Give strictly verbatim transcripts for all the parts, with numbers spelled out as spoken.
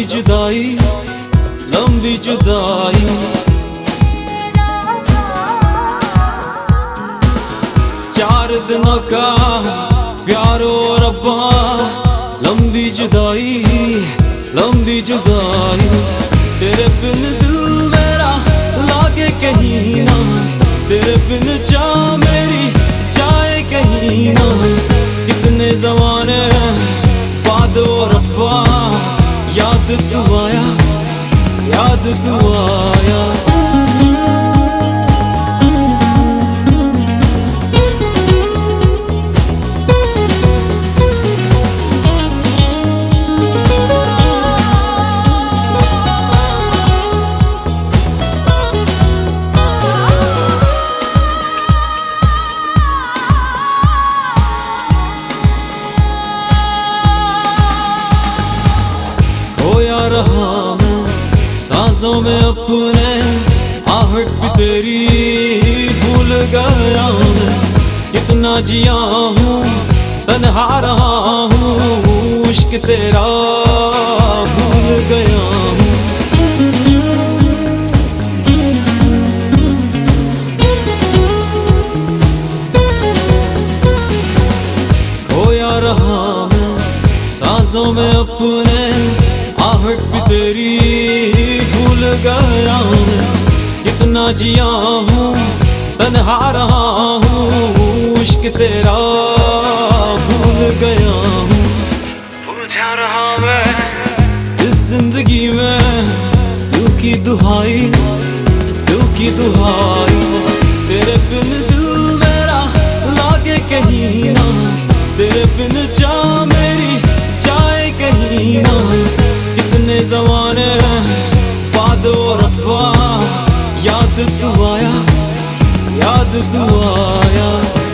जुदाई, लंबी जुदाई। चार दिनों का प्यारो रब्बा, लंबी जुदाई, लंबी जुदाई। तेरे बिन दिल मेरा लागे कहीं ना, तेरे बिन जा मेरी जाए कहीं ना। कितने ज़माने बाद ओ रब्बा, याद तू आया, याद तू आया। खोया रहा मैं सांसों में अपने, आहट भी तेरी भूल गया मैं। कितना जिया हूँ तन्हा रहा हूँ, इश्क तेरा भूल गया हूँ। खोया रहा मैं सांसों में अपने, आहट भी तेरी भूल गया मैं। कितना जिया हूँ तन्हा रहा हूँ, इश्क तेरा भूल गया हूँ। उलझा रहा मैं इस जिंदगी में, दिल की दुहाई, दिल की दुहाई। तेरे बिन दिल मेरा लागे कहीं ना, तेरे बिन जा मेरी जाए कहीं ना। कितने ज़माने बाद ओ रब्बा, याद तू आया, याद तू आया।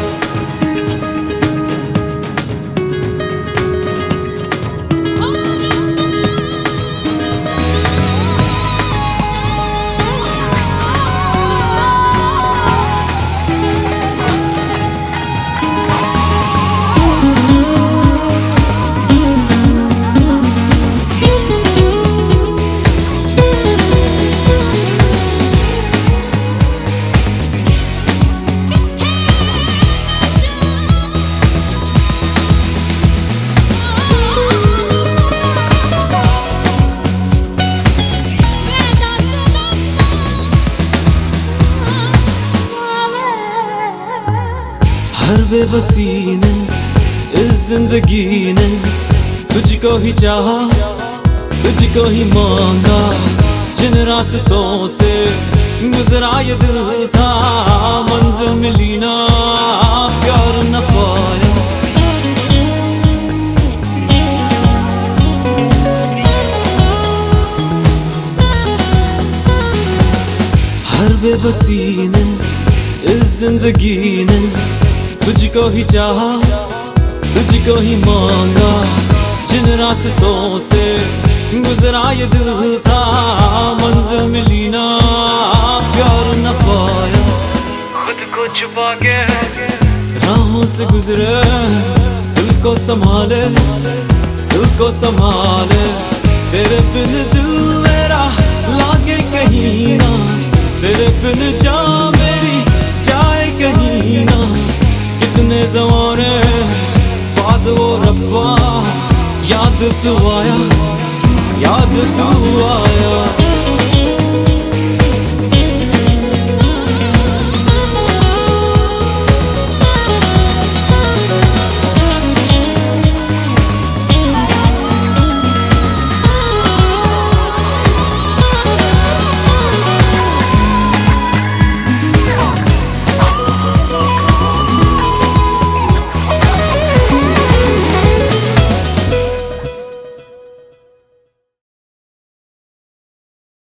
हर बेबसी ने इस जिंदगी ने तुझको ही चाहा, तुझको ही मांगा। जिन रास्तों से गुजरा ये दिल था, मंजिल मिली ना, प्यार न पाया। हर बेबसी ने इस जिंदगी ने तुझको ही चाहा, तुझको ही मांगा। जिन रास्तों से गुजरा ये दिल था, मंजिल मिली ना, प्यार न पाया। खुद को छुपा के राहों से गुजरे, दिल को संभाले, दिल को संभाले। तेरे बिन दिल मेरा लागे कहीं ना, तेरे बिन जा मेरी जाए कहीं ना। कितने ज़माने बाद वो रब्बा, याद तू आया, याद तू आया।